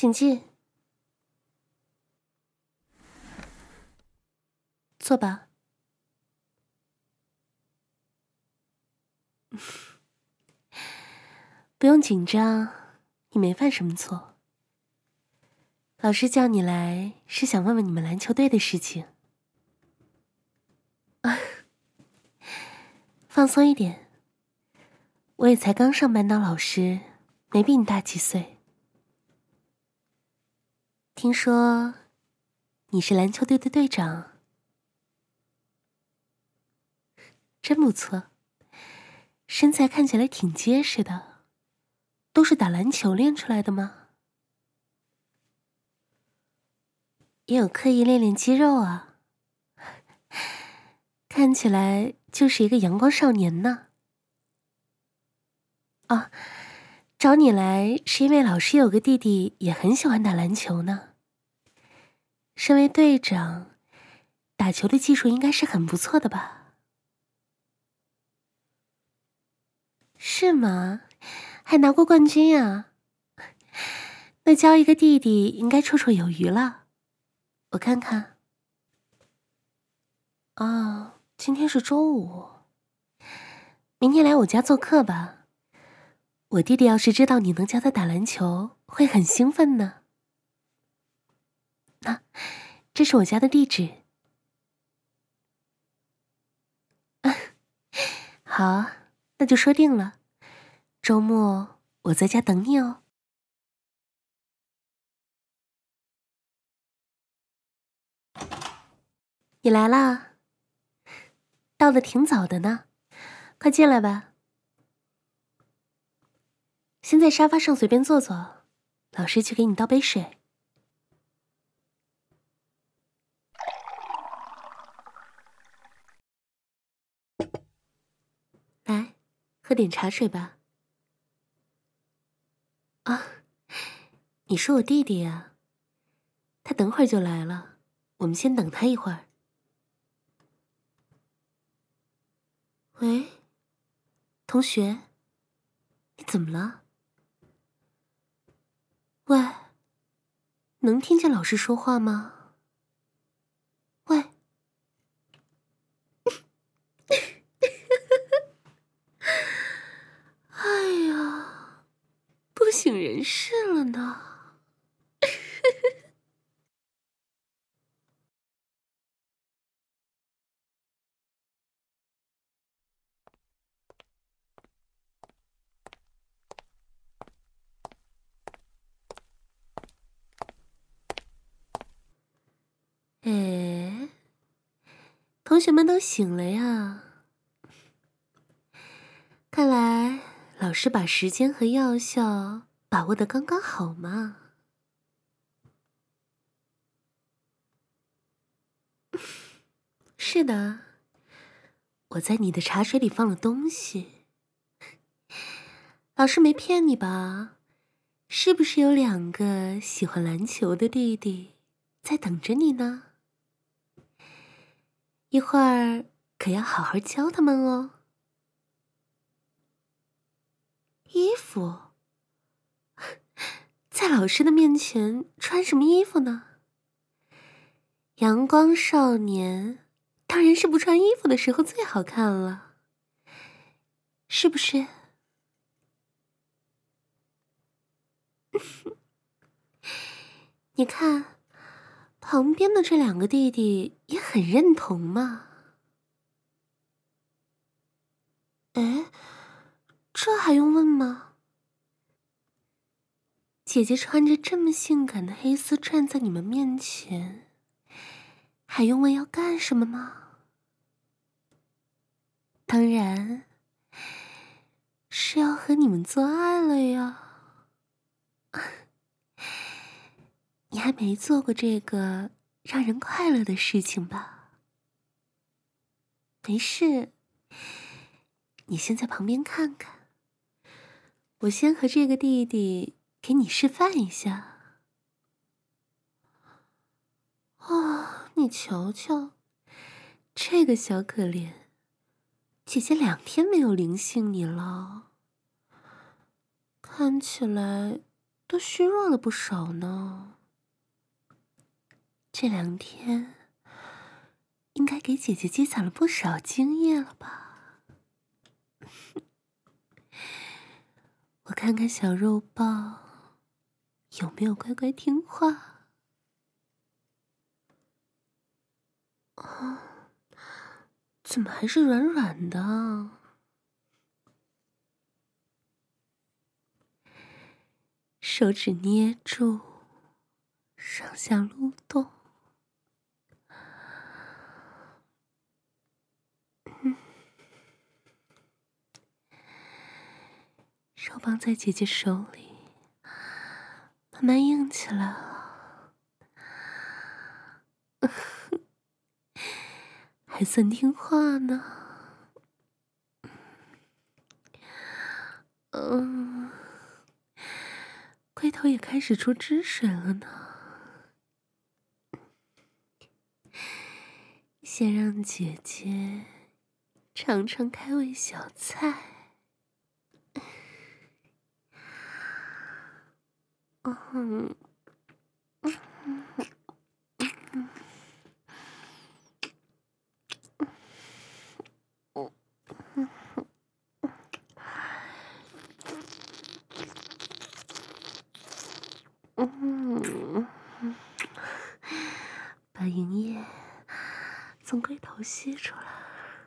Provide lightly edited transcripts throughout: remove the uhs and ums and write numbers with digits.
请进，坐吧。不用紧张，你没犯什么错。老师叫你来是想问问你们篮球队的事情。放松一点，我也才刚上班当老师，没比你大几岁。听说你是篮球队的队长，真不错，身材看起来挺结实的，都是打篮球练出来的吗？也有刻意练练肌肉啊，看起来就是一个阳光少年呢。啊，找你来是因为老师有个弟弟也很喜欢打篮球呢。身为队长，打球的技术应该是很不错的吧？是吗？还拿过冠军啊？那教一个弟弟应该绰绰有余了。我看看。哦，今天是周五，明天来我家做客吧。我弟弟要是知道你能教他打篮球，会很兴奋呢。啊，这是我家的地址。好，那就说定了。周末我在家等你哦。你来啦，到的挺早的呢，快进来吧。先在沙发上随便坐坐，老师去给你倒杯水。来，喝点茶水吧。啊，你说我弟弟呀？他等会儿就来了，我们先等他一会儿。喂，同学，你怎么了？喂，能听见老师说话吗？喂，哎呀，不省人事了呢。哎，同学们都醒了呀。看来老师把时间和药效把握得刚刚好嘛。是的，我在你的茶水里放了东西。老师没骗你吧？是不是有2个喜欢篮球的弟弟在等着你呢？一会儿可要好好教他们哦。衣服？在老师的面前穿什么衣服呢？阳光少年当然是不穿衣服的时候最好看了，是不是？你看，旁边的这2个弟弟也很认同嘛。哎，这还用问吗？姐姐穿着这么性感的黑丝站在你们面前，还用问要干什么吗？当然是要和你们做爱了呀。你还没做过这个让人快乐的事情吧？没事，你先在旁边看看，我先和这个弟弟给你示范一下。哦，你瞧瞧，这个小可怜，姐姐2天没有灵性你了，看起来都虚弱了不少呢。这2天应该给姐姐积攒了不少经验了吧？我看看小肉棒有没有乖乖听话。怎么还是软软的？手指捏住，上下撸动。手棒在姐姐手里慢慢硬起来了，还算听话呢。龟头也开始出汁水了呢。先让姐姐尝尝开胃小菜。把营液从龟头吸出来。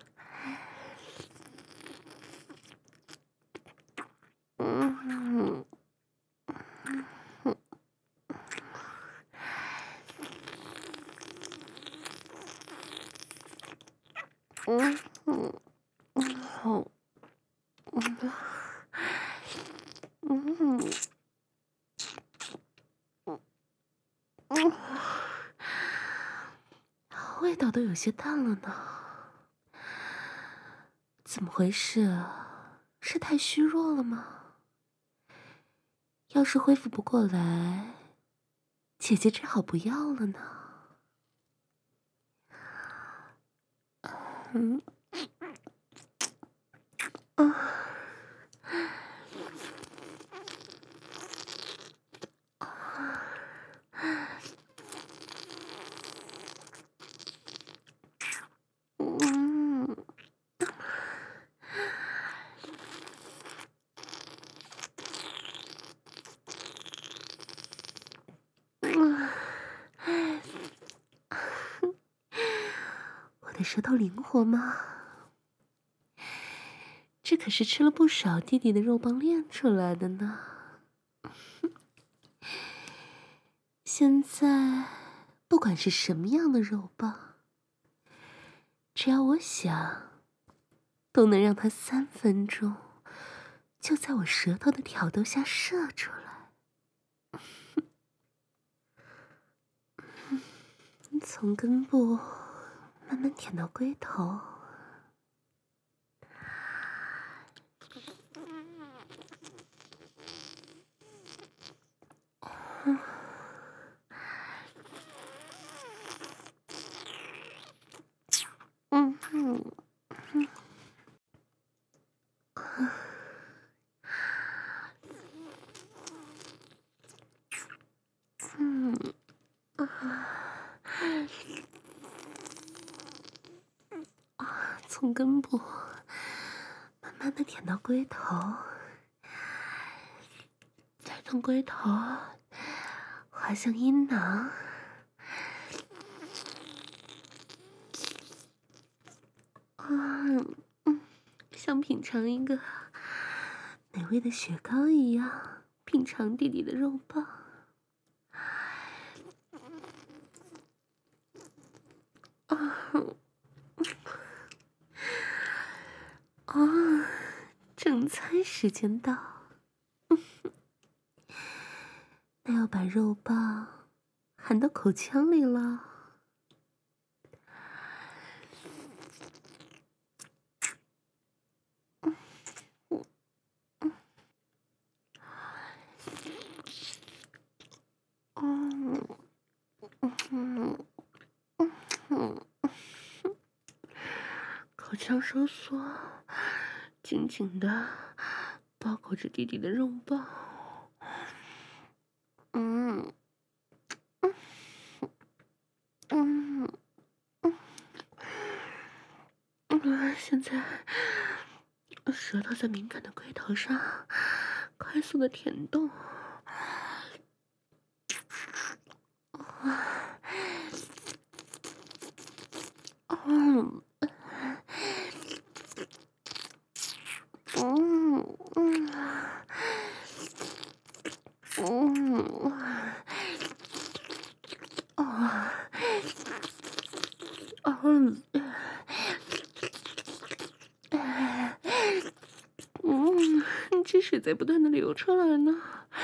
味道都有些淡了呢。怎么回事啊？是太虚弱了吗？要是恢复不过来，姐姐只好不要了呢。我的舌头灵活吗？这可是吃了不少弟弟的肉棒练出来的呢。现在不管是什么样的肉棒，只要我想，都能让它3分钟就在我舌头的挑逗下射出来。从根部慢慢舔到龟头。从根部慢慢的舔到龟头，再从龟头滑向阴囊，像品尝一个美味的雪糕一样品尝弟弟的肉棒。正餐时间到，那要把肉棒含到口腔里了。口腔收缩，紧紧的包裹着弟弟的肉棒。 现在舌头在敏感的龟头上快速的舔动。汁水在不断的流出来呢。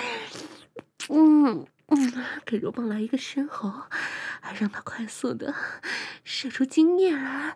给肉棒来一个深喉，还让它快速的射出精液来。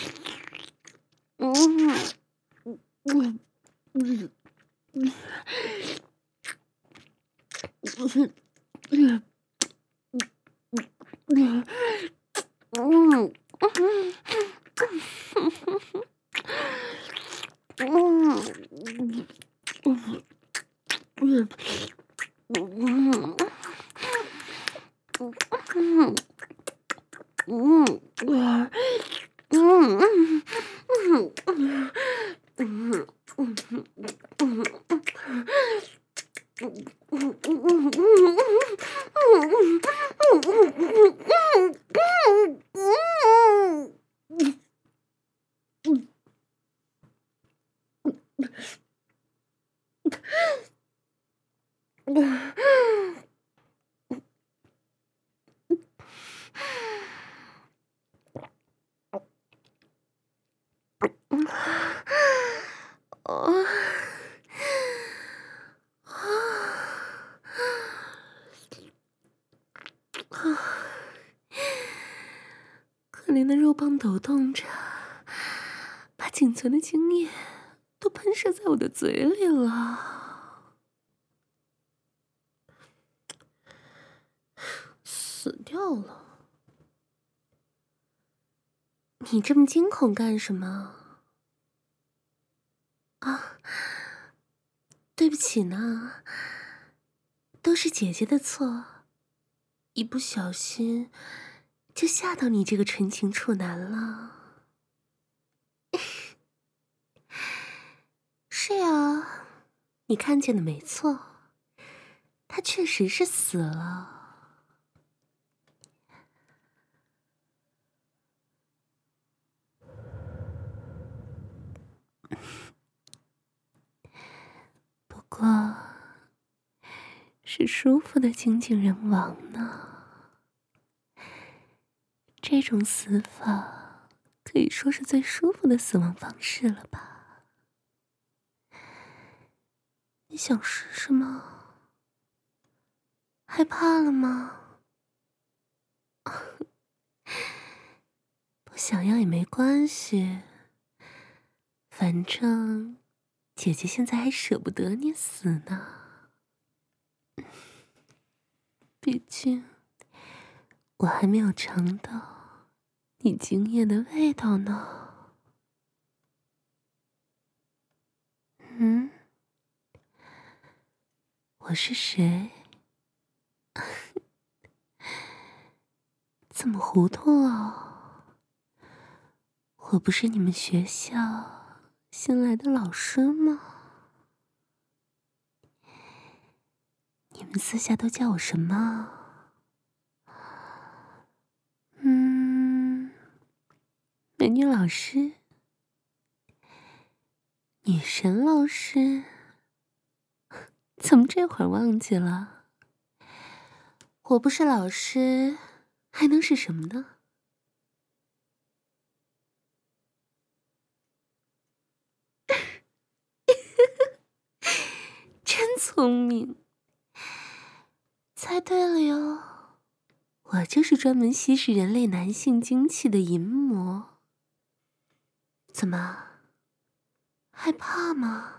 可怜的肉棒抖动着，把仅存的精液都喷射在我的嘴里了。死掉了！你这么惊恐干什么？啊，对不起呢，都是姐姐的错，一不小心就吓到你这个纯情处男了。是啊，你看见的没错，他确实是死了。不过，是舒服的精尽人亡呢。这种死法可以说是最舒服的死亡方式了吧？你想试试吗？害怕了吗？不想要也没关系，反正姐姐现在还舍不得你死呢。毕竟我还没有尝到你精液的味道呢。我是谁？这么糊涂啊？我不是你们学校新来的老师吗？你们私下都叫我什么？美女老师？女神老师？怎么这会儿忘记了？我不是老师，还能是什么呢？真聪明，猜对了哟，我就是专门吸食人类男性精气的淫魔。怎么，害怕吗？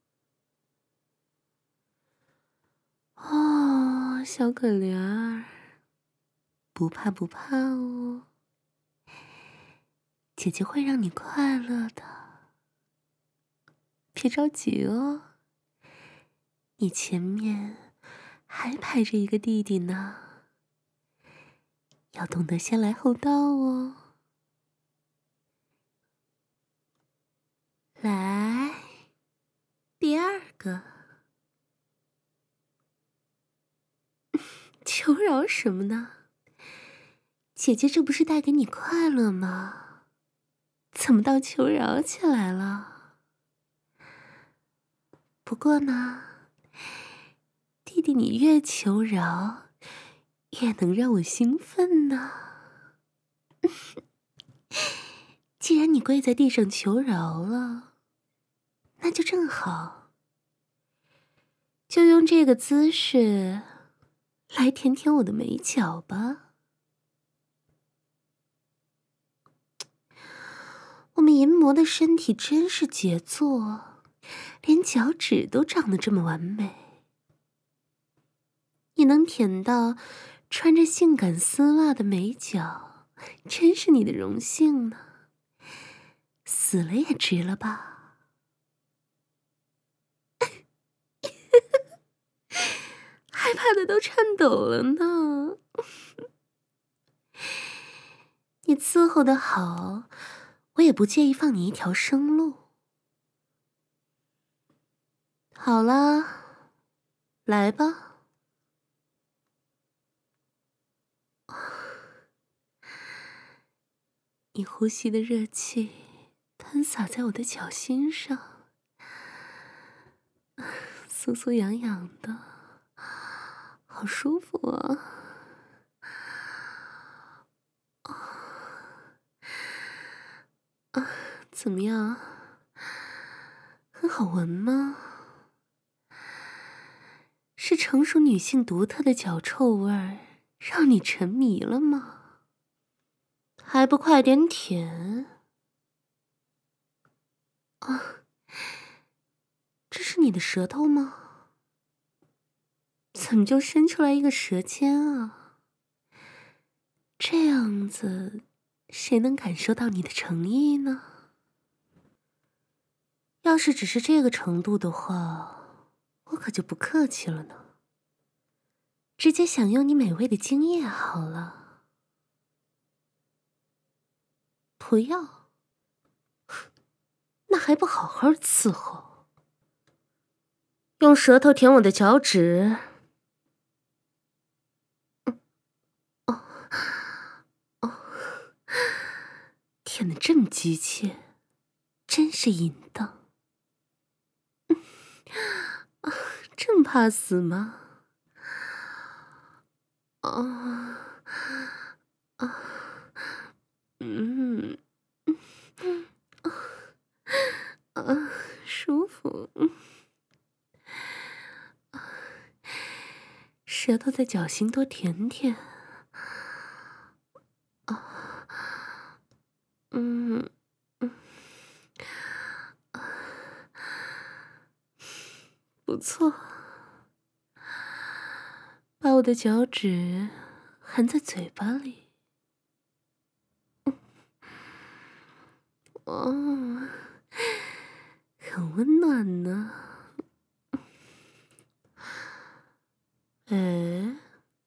哦，小可怜儿，不怕不怕哦，姐姐会让你快乐的。别着急哦，你前面还排着一个弟弟呢，要懂得先来后到哦。 来，第二个。求饶什么呢？姐姐这不是带给你快乐吗？怎么到求饶起来了？不过呢，弟弟你越求饶，越能让我兴奋呢。既然你跪在地上求饶了，那就正好，就用这个姿势来舔舔我的美脚吧。我们淫魔的身体真是杰作，连脚趾都长得这么完美。你能舔到穿着性感丝袜的美脚，真是你的荣幸呢。死了也值了吧？害怕的都颤抖了呢。你伺候的好，我也不介意放你一条生路。好了，来吧。你呼吸的热气喷洒在我的脚心上，酥酥痒痒的，好舒服啊！怎么样？很好闻吗？是成熟女性独特的脚臭味儿让你沉迷了吗？还不快点舔！这是你的舌头吗？怎么就伸出来一个舌尖啊？这样子，谁能感受到你的诚意呢？要是只是这个程度的话，我可就不客气了呢。直接享用你美味的精液好了。不要？那还不好好伺候？用舌头舔我的脚趾。舔得这么急切，真是淫荡。这么怕死吗？舒服。舌头在脚心多舔舔。不错，把我的脚趾含在嘴巴里。很温暖呢。哎，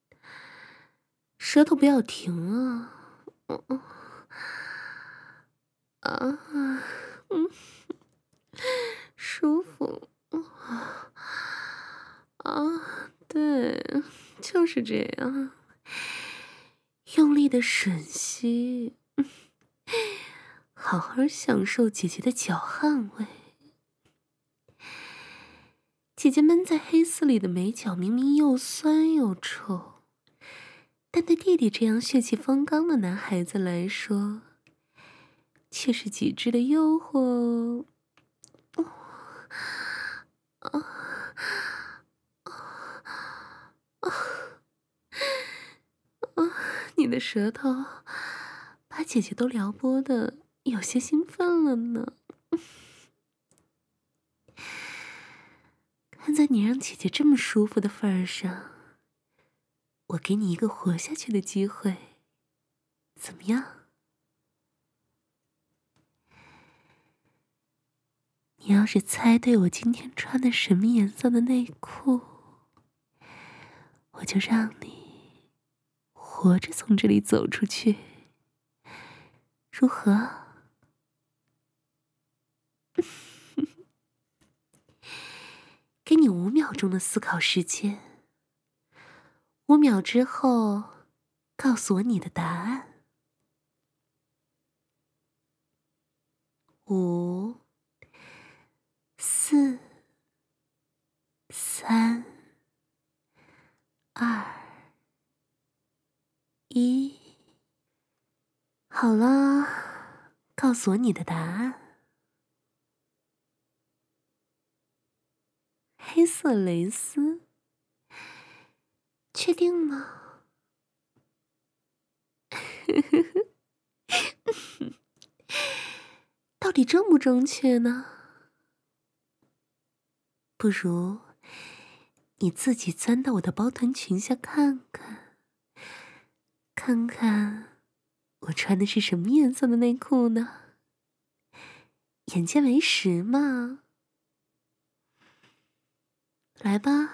舌头不要停啊！舒服。对，就是这样，用力的吮吸，好好享受姐姐的脚汗味。姐姐闷在黑丝里的美脚明明又酸又臭，但对弟弟这样血气方刚的男孩子来说，却是极致的诱惑哦。你的舌头把姐姐都撩拨的有些兴奋了呢。看在你让姐姐这么舒服的份儿上，我给你一个活下去的机会，怎么样？你要是猜对我今天穿的什么颜色的内裤，我就让你活着从这里走出去，如何？ 秒钟的思考时间，5秒之后告诉我你的答案。5、4、3、2、1，好了，告诉我你的答案。黑色蕾丝，确定吗？到底正不正确呢？不如你自己钻到我的包臀裙下看看，看看我穿的是什么颜色的内裤呢？眼见为实嘛。来吧，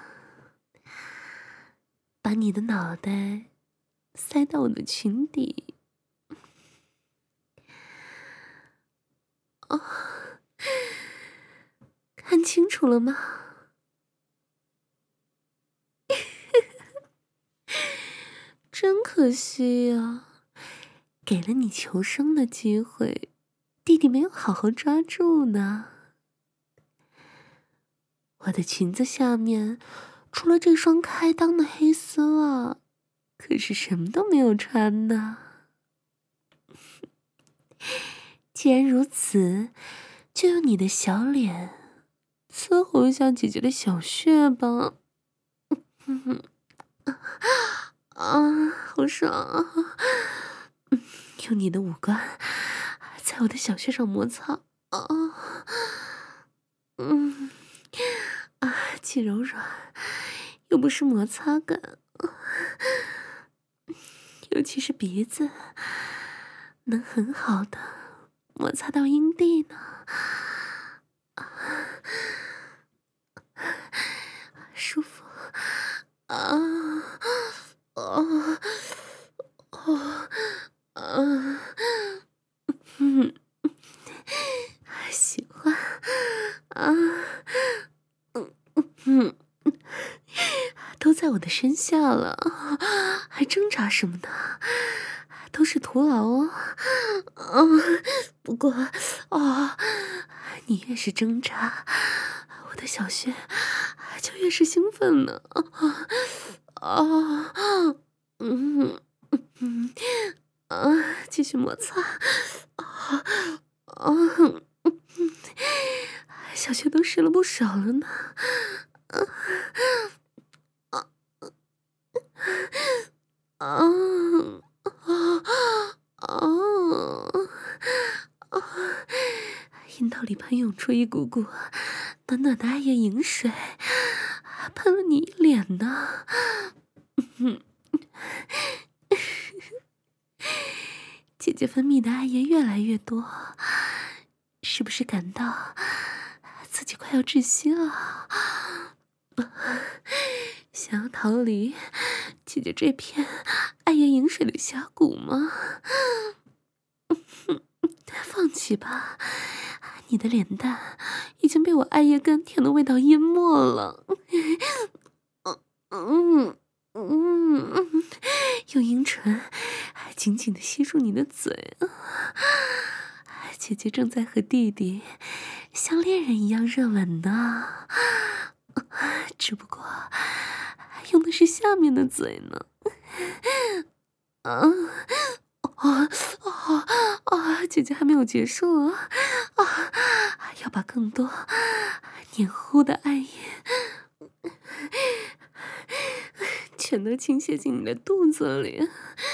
把你的脑袋塞到我的裙底。哦，看清楚了吗？真可惜呀，给了你求生的机会，弟弟没有好好抓住呢。我的裙子下面除了这双开裆的黑丝袜，可是什么都没有穿呢。既然如此，就用你的小脸伺候一下姐姐的小穴吧。好爽啊！用你的五官在我的小穴上摩擦，既柔软又不失摩擦感，尤其是鼻子，能很好的摩擦到阴蒂呢。舒服喜欢都在我的身下了，还挣扎什么呢？都是徒劳不过你越是挣扎，我的小穴就越是兴奋呢。继续摩擦，小穴都湿了不少了呢。阴道里喷涌出一股股暖暖的艾叶饮水，喷了你一脸呢。姐姐分泌的艾叶越来越多，是不是感到自己快要窒息了？想要逃离姐姐这片艾叶饮水的峡谷吗？放弃吧，你的脸蛋已经被我艾叶甘甜的味道淹没了。用阴唇紧紧的吸住你的嘴。姐姐正在和弟弟像恋人一样热吻呢，只不过用的是下面的嘴呢。姐姐还没有结束要把更多黏糊的艾叶全都倾泻进你的肚子里。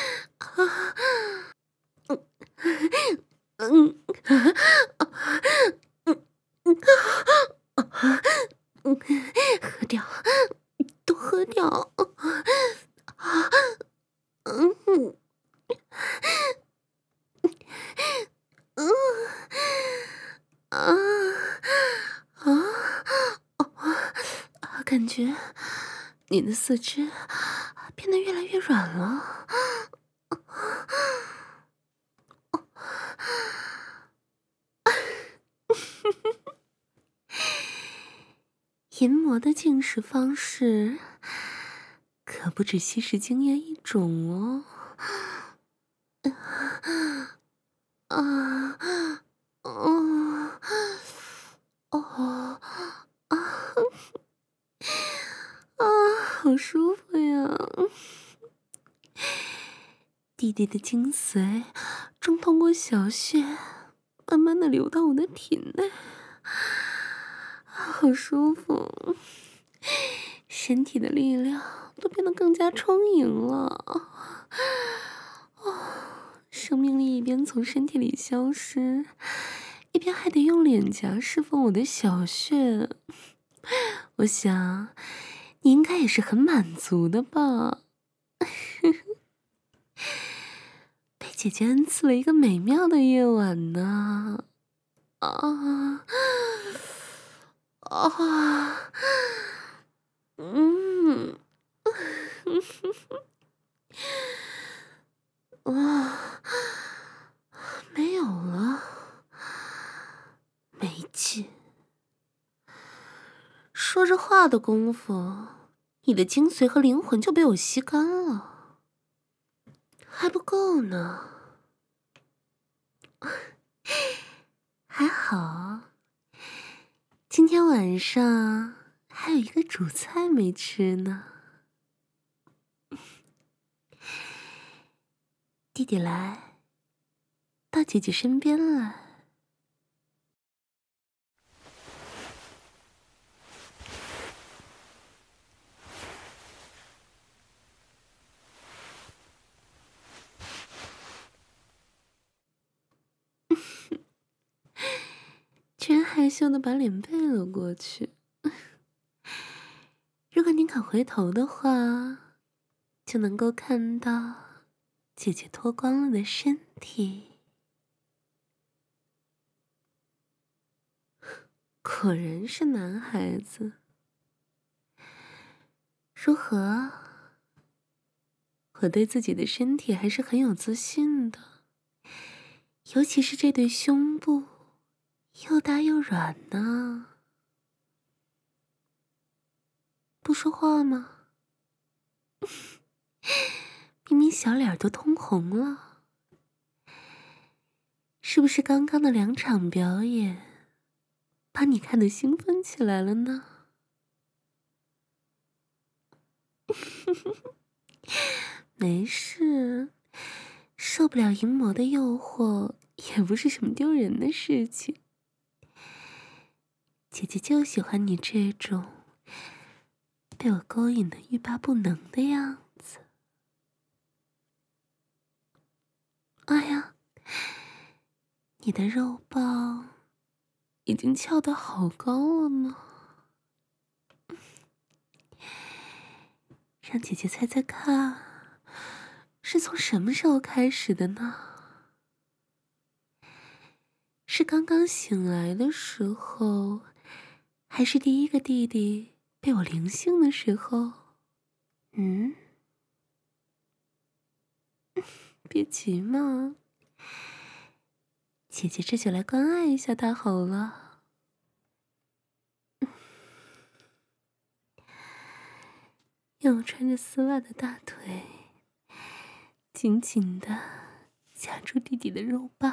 喝掉，都喝掉。感觉你的四肢变得越来越软了。 淫魔的进食方式可不止吸食精液一种哦。啊，哦，哦，啊，啊，好舒服呀！弟弟的精髓正通过小穴慢慢的流到我的体内，好舒服，身体的力量都变得更加充盈了。生命力一边从身体里消失，一边还得用脸颊释放我的小穴。我想你应该也是很满足的吧。被姐姐恩赐了一个美妙的夜晚呢。啊啊，嗯，啊，没有了，没劲。说着话的功夫，你的精髓和灵魂就被我吸干了，还不够呢。还好，今天晚上还有一个主菜没吃呢。弟弟来，到姐姐身边来。居然害羞的把脸背了过去。如果你肯回头的话，就能够看到姐姐脱光了的身体。果然是男孩子。如何？我对自己的身体还是很有自信的，尤其是这对胸部，又大又软呢。不说话吗？明明小脸都通红了，是不是刚刚的2场表演把你看得兴奋起来了呢？没事，受不了淫魔的诱惑也不是什么丢人的事情。姐姐就喜欢你这种被我勾引得欲罢不能的样子。哎呀，你的肉棒已经翘得好高了呢。让姐姐猜猜看，是从什么时候开始的呢？是刚刚醒来的时候，还是第一个弟弟被我灵性的时候？别急嘛，姐姐这就来关爱一下他好了。用我穿着丝袜的大腿紧紧地夹住弟弟的肉棒，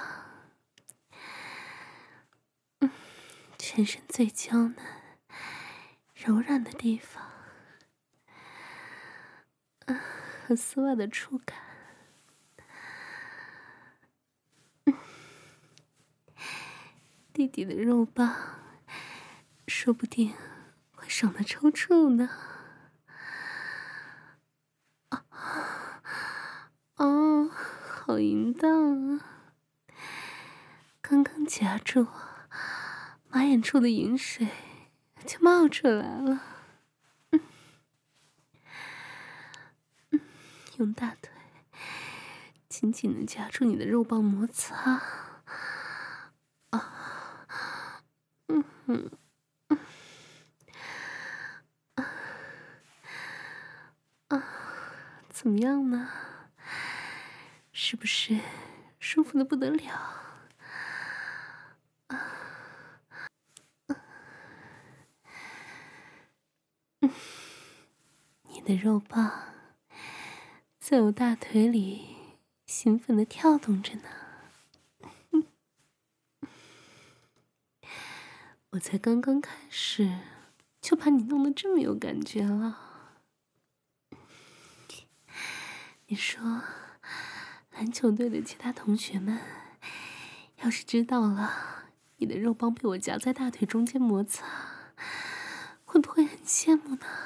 全身最娇嫩柔软的地方，和丝袜的触感，弟弟的肉棒说不定会爽得抽搐呢。哦，好淫荡啊！刚刚夹住马眼处的饮水就冒出来了。用大腿紧紧地夹住你的肉棒摩擦。怎么样呢？是不是舒服的不得了？ 的肉棒在我大腿里兴奋地跳动着呢。我才刚刚开始，就把你弄得这么有感觉了。你说，篮球队的其他同学们要是知道了你的肉棒被我夹在大腿中间摩擦，会不会很羡慕呢？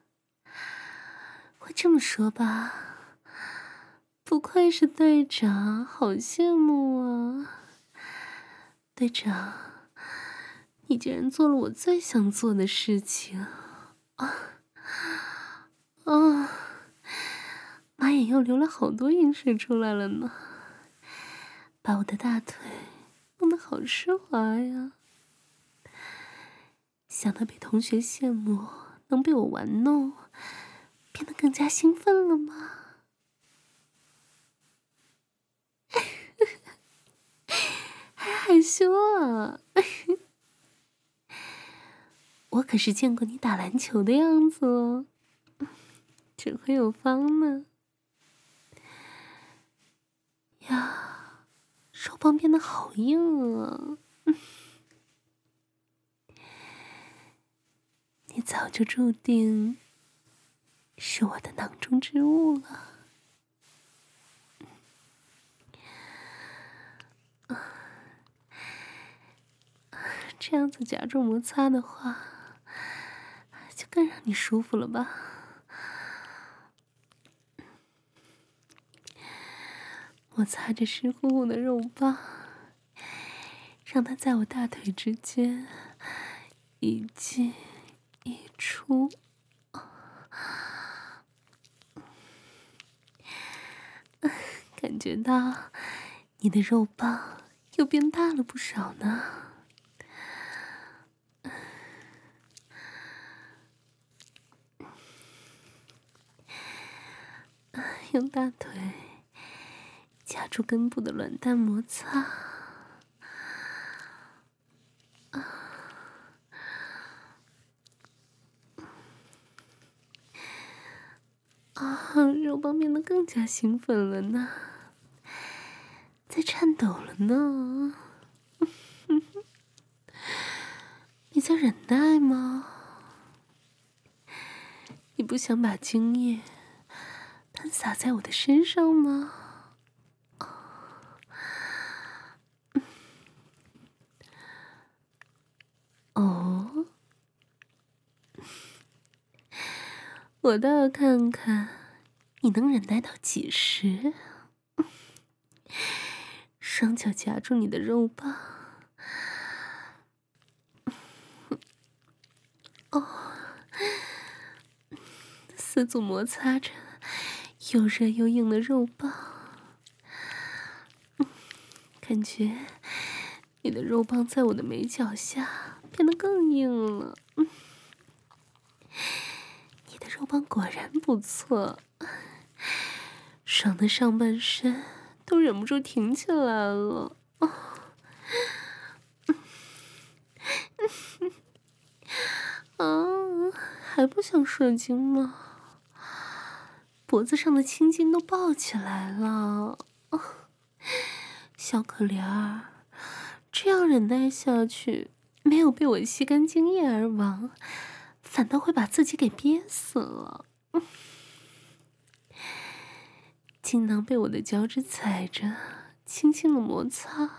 会这么说吧，不愧是队长，好羡慕啊！队长，你竟然做了我最想做的事情啊！妈眼又流了好多饮水出来了呢，把我的大腿弄得好湿滑呀！想到被同学羡慕，能被我玩弄，变得更加兴奋了吗？还害羞啊！我可是见过你打篮球的样子哦，指挥有方呢。呀，手棒变得好硬啊！你早就注定是我的囊中之物了。这样子夹住摩擦的话，就更让你舒服了吧？摩擦着湿乎乎的肉棒，让它在我大腿之间一进一出。感觉到你的肉棒又变大了不少呢。用大腿夹住根部的卵蛋摩擦，肉棒变得更加兴奋了呢，在颤抖了呢。你在忍耐吗？你不想把精液喷洒在我的身上吗？哦，我倒要看看你能忍耐到几时。双脚夹住你的肉棒，四足摩擦着又热又硬的肉棒，感觉你的肉棒在我的眉角下变得更硬了。你的肉棒果然不错，爽的上半身都忍不住挺起来了。还不想射精吗？脖子上的青筋都爆起来了。小可怜儿，这样忍耐下去，没有被我吸干精液而亡，反倒会把自己给憋死了。精囊被我的脚趾踩着，轻轻的摩擦。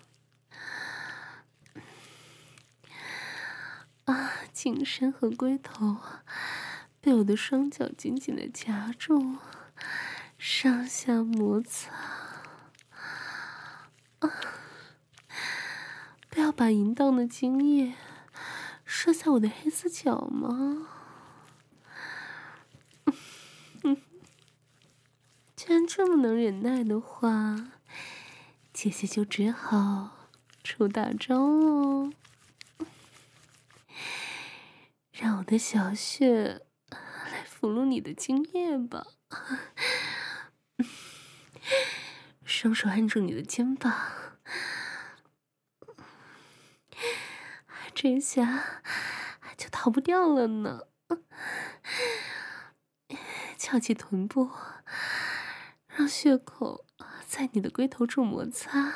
颈身和龟头被我的双脚紧紧的夹住，上下摩擦。不要把淫荡的精液射在我的黑丝脚吗？既然这么能忍耐的话，姐姐就只好出大招喽。让我的小穴来俘虏你的精液吧。双手按住你的肩膀，这下就逃不掉了呢。 翘起臀部，让血口在你的龟头处摩擦。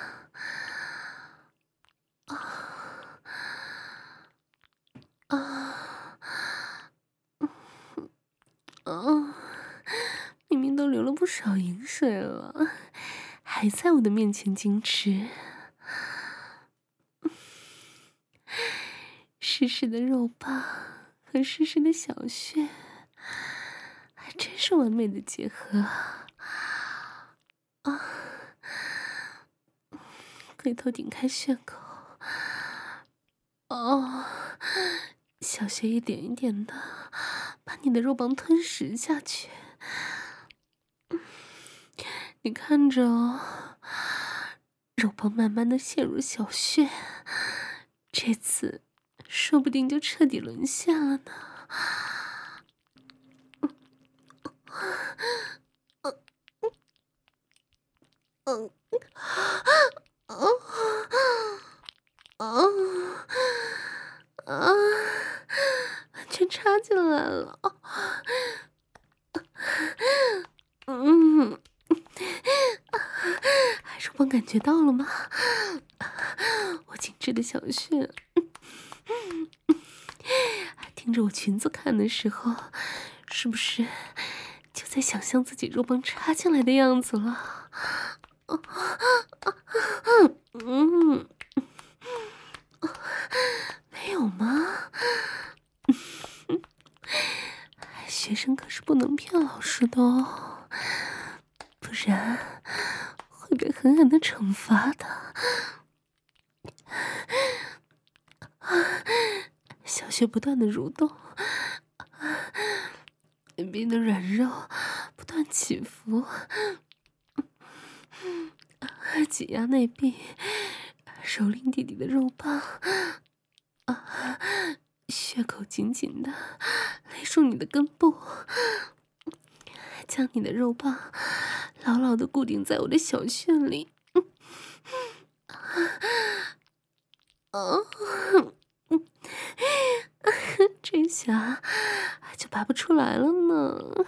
明明都流了不少饮水了，还在我的面前矜持。湿湿的肉棒和湿湿的小穴，还真是完美的结合。龟头顶开穴口，小穴一点一点的把你的肉棒吞食下去。你看着哦，肉棒慢慢的陷入小穴，这次说不定就彻底沦陷了呢。全插进来了。肉棒感觉到了吗？我紧致的小穴。盯着我裙子看的时候，是不是就在想象自己肉棒插进来的样子了？没有吗？学生可是不能骗老师的哦，不然会被狠狠的惩罚的。小穴不断的蠕动，边边的软肉不断起伏，挤压内壁，蹂躏弟弟的肉棒，血口紧紧的勒住你的根部，将你的肉棒牢牢的固定在我的小穴里。这下就拔不出来了呢。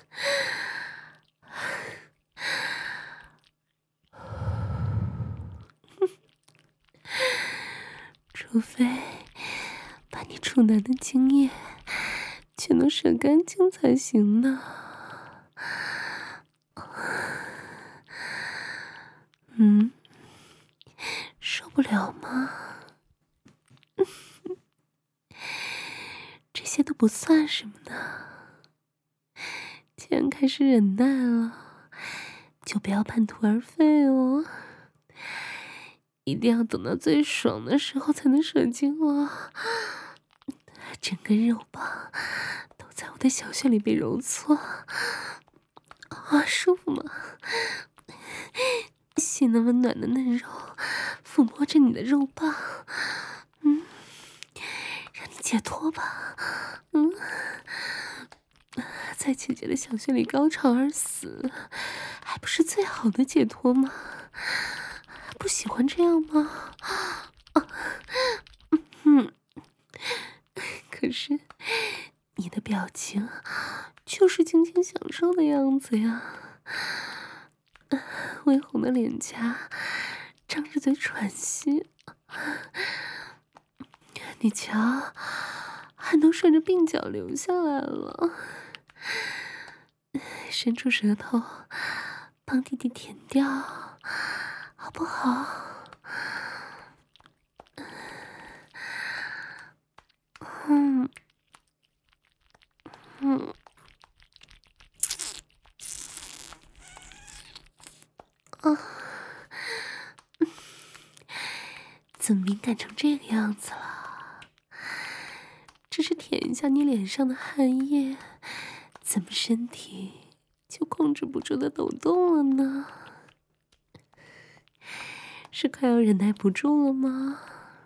除非把你处男的精液全都射干净才行呢。受不了吗？这些都不算什么呢。既然开始忍耐了，就不要半途而废哦。一定要等到最爽的时候才能射精哦。整个肉棒都在我的小穴里被揉搓，舒服吗？细嫩温暖的嫩肉抚摸着你的肉棒，让你解脱吧。在姐姐的小穴里高潮而死，还不是最好的解脱吗？不喜欢这样吗？可是你的表情就是尽情享受的样子呀。微红的脸颊，张着嘴喘息。你瞧，汗都顺着鬓角流下来了。伸出舌头帮弟弟舔掉，好不好？怎么敏感成这个样子了？只是舔一下你脸上的汗液，怎么身体就控制不住的抖动了呢？是快要忍耐不住了吗？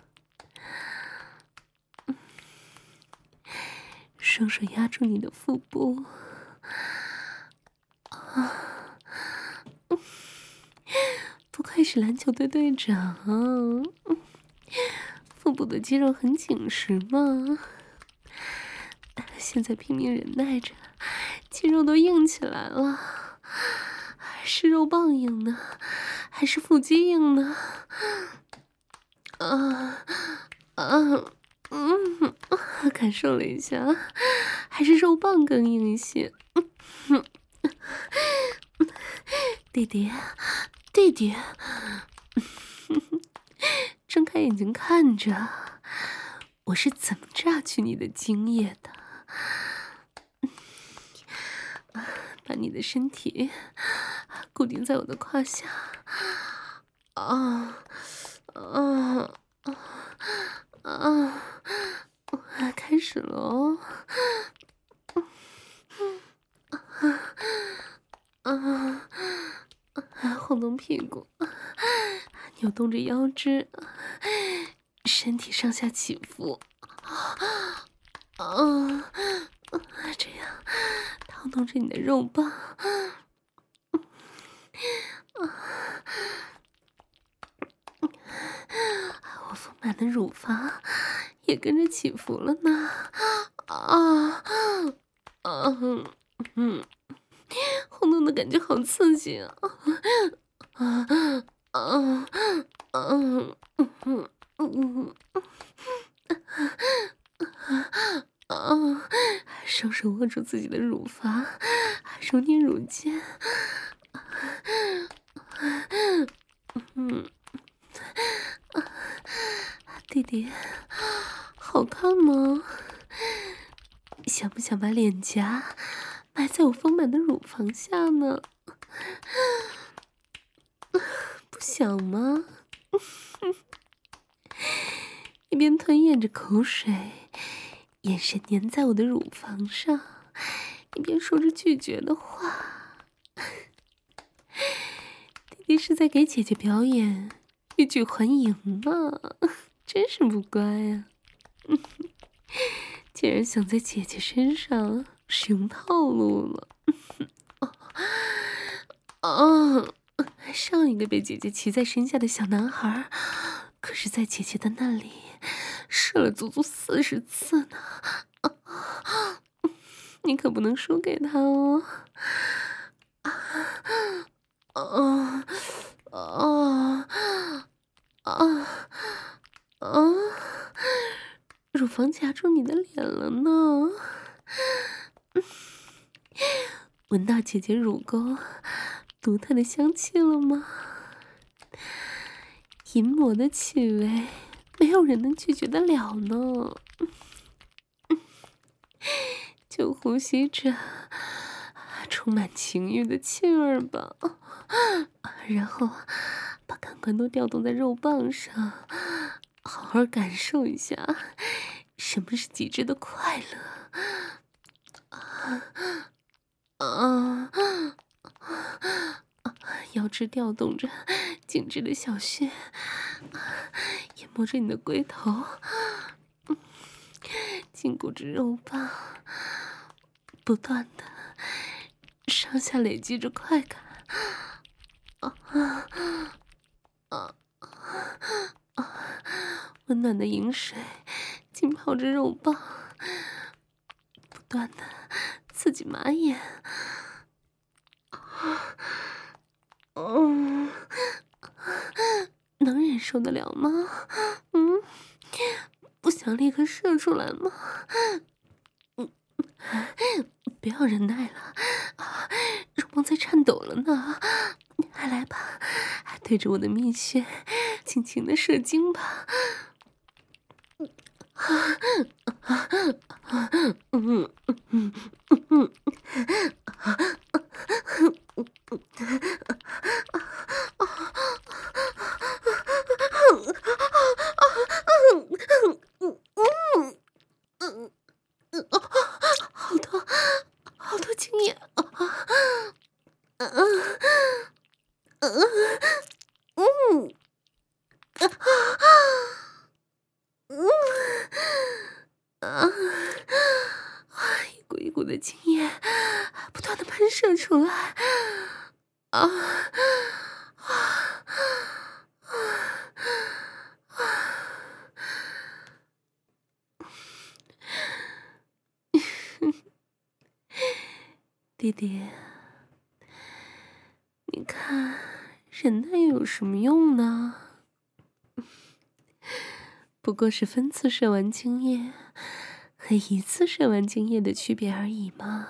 双手压住你的腹部，不愧是篮球队队长，腹部的肌肉很紧实嘛。现在拼命忍耐着， 肌肉都硬起来了，是肉棒硬呢，还是腹肌硬呢？感受了一下，还是肉棒更硬一些。弟弟，弟弟，睁开眼睛看着，我是怎么榨取你的精液的？把你的身体固定在我的胯下，开始了哦。晃动屁股，扭动着腰肢，身体上下起伏，这样掏动着你的肉棒，我丰满的乳房也跟着起伏了呢。晃动的感觉好刺激啊！双手握住自己的乳房，揉捏乳尖。弟弟，好看吗？想不想把脸颊埋在我丰满的乳房下呢？不想吗？一边吞咽着口水，眼神粘在我的乳房上，一边说着拒绝的话。弟弟是在给姐姐表演欲拒还迎吗？真是不乖啊！竟然想在姐姐身上使用套路了。上一个被姐姐骑在身下的小男孩，可是在姐姐的那里射了足足40次呢。你可不能输给他哦。乳房夹住你的脸了呢。闻到姐姐乳沟独特的香气了吗？淫魔的气味，没有人能拒绝得了呢。就呼吸着充满情欲的气味吧，然后把感官都调动在肉棒上，好好感受一下什么是极致的快乐。腰肢调动着紧致的小穴，也摸着你的龟头，紧箍着肉棒，不断的上下累积着快感。温暖的饮水浸泡着肉棒，不断的刺激马眼。能忍受得了吗？不想立刻射出来吗？不要忍耐了，肉棒在颤抖了呢。还来吧，对着我的蜜穴尽情的射精吧。好多精液一股一股的精液不断的喷射出来。 弟弟，你看忍耐又有什么用呢？不过是分次射完精液和一次射完精液的区别而已嘛。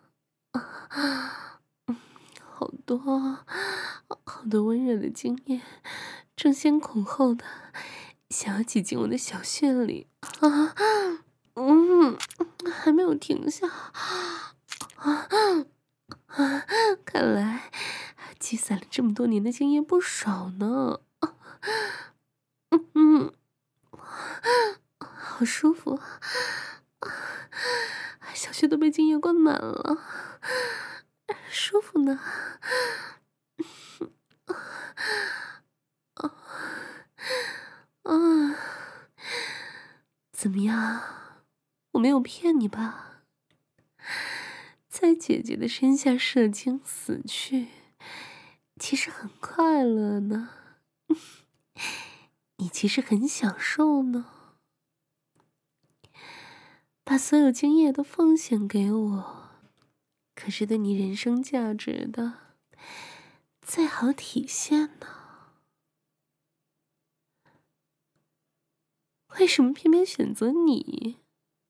好多好多温热的精液争先恐后的想要挤进我的小穴里啊！还没有停下看来积攒了这么多年的经验不少呢。好舒服，小穴都被精液灌满了，舒服呢。怎么样？我没有骗你吧？在姐姐的身下射精死去，其实很快乐呢。你其实很享受呢。把所有精液都奉献给我，可是对你人生价值的最好体现呢。为什么偏偏选择你？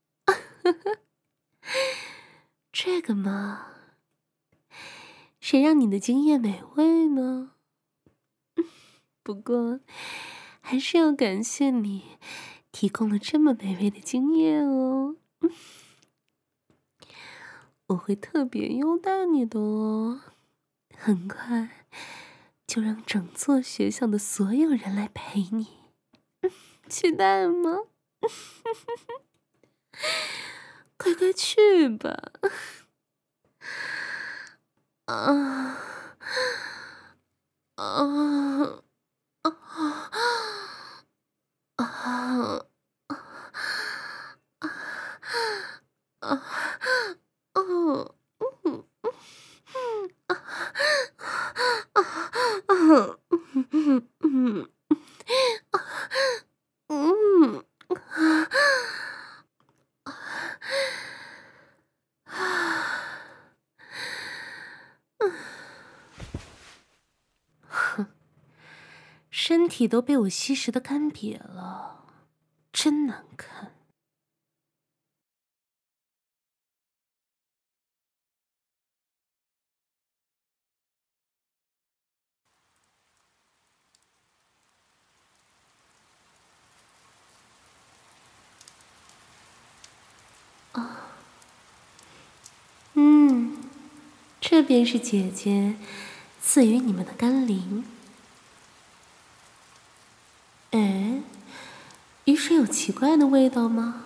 这个嘛，谁让你的精液美味呢？不过，还是要感谢你提供了这么美味的精液哦。我会特别优待你的哦，很快就让整座学校的所有人来陪你，期待吗？快快去吧！啊啊啊啊啊！身体都被我吸食的干瘪了，真难看。这便是姐姐赐予你们的甘霖。哎，雨水有奇怪的味道吗？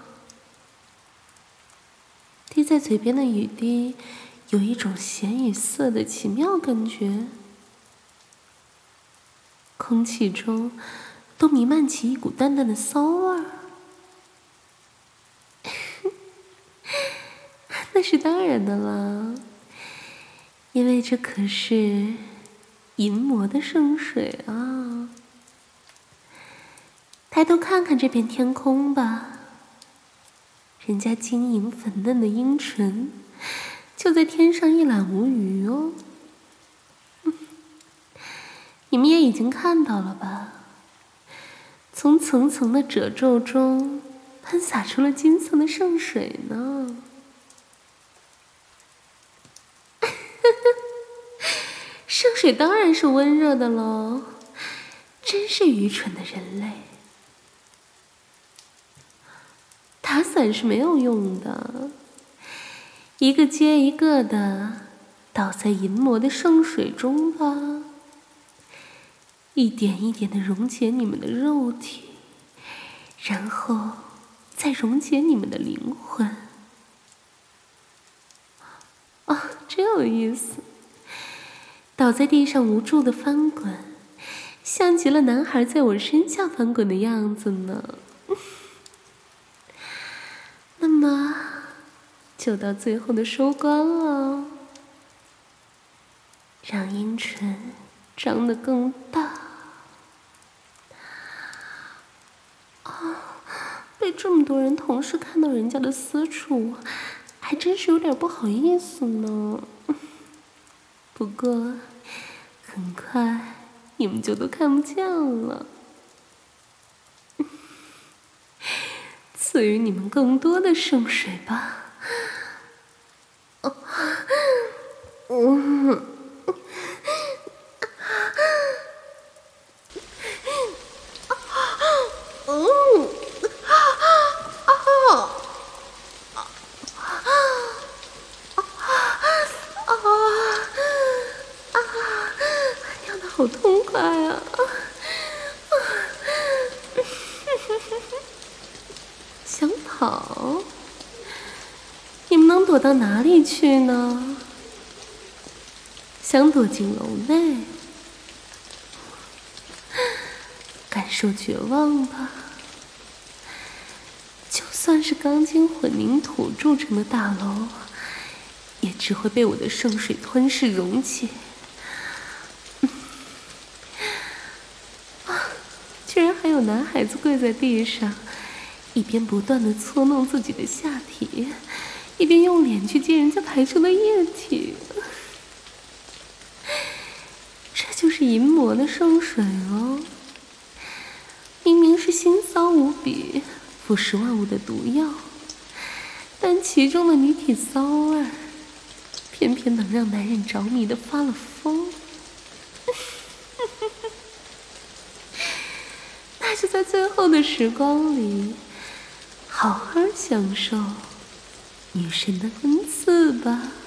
滴在嘴边的雨滴，有一种咸与涩的奇妙感觉。空气中都弥漫起一股淡淡的骚味儿。那是当然的啦，因为这可是淫魔的圣水啊！抬头看看这片天空吧，人家晶莹粉嫩的阴唇就在天上一览无余哦。你们也已经看到了吧？从层层的褶皱中喷洒出了金色的圣水呢。圣水当然是温热的喽，真是愚蠢的人类。打伞是没有用的，一个接一个的倒在淫魔的圣水中吧，一点一点的溶解你们的肉体，然后再溶解你们的灵魂。真有意思。倒在地上无助的翻滚，像极了男孩在我身下翻滚的样子呢。那么，就到最后的收官了，让阴唇张得更大。被这么多人同时看到人家的私处，还还真是有点不好意思呢。不过，很快你们就都看不见了。赐予你们更多的圣水吧。跳得好痛快啊！想跑？你们能躲到哪里去呢？想躲进楼内，感受绝望吧。就算是钢筋混凝土铸成的大楼，也只会被我的圣水吞噬溶解。居然还有男孩子跪在地上，一边不断地搓弄自己的下体，一边用脸去接人家排出的液体。这就是淫魔的圣水哦！明明是腥骚无比、腐蚀万物的毒药，但其中的女体骚味，偏偏能让男人着迷的发了疯。那就在最后的时光里，好好享受女神的恩赐吧。